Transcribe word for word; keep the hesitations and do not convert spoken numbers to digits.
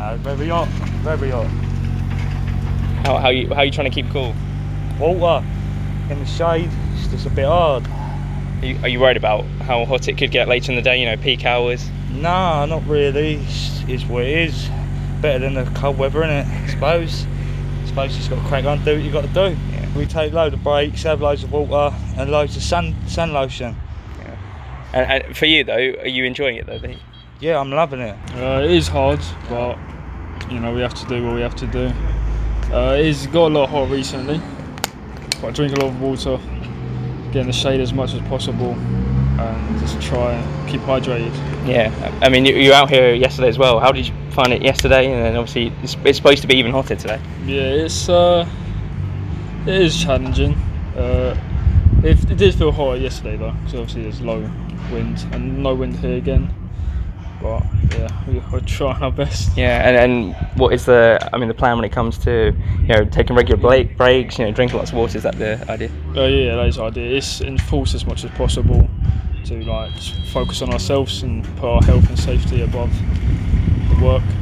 No, very hot, very hot. How how you how you trying to keep cool? Water in the shade, it's just a bit hard. Are you, are you worried about how hot it could get later in the day? You know, peak hours. Nah, not really. It's, it's what it is. Better than the cold weather, innit? I suppose. I suppose you just got to crack on, do what you got to do. Yeah. We take loads of breaks, have loads of water, and loads of sun sun lotion. Yeah. And, and for you though, are you enjoying it though? Yeah, I'm loving it. Uh, it is hard, but you know we have to do what we have to do. Uh, it's got a lot hot recently, but I drink a lot of water, get in the shade as much as possible, and just try and keep hydrated. Yeah, I mean you, you were out here yesterday as well. How did you find it yesterday? And then obviously it's, it's supposed to be even hotter today. Yeah, it's uh, it is challenging. Uh, it, it did feel hotter yesterday though, because obviously there's low wind and no wind here again. But yeah, we, we're trying our best. Yeah, and, and what is the I mean the plan when it comes to you know taking regular break, breaks, you know drinking lots of water? Is that the idea? Oh uh, yeah, that is the idea. It's enforce as much as possible to like just focus on ourselves and put our health and safety above the work.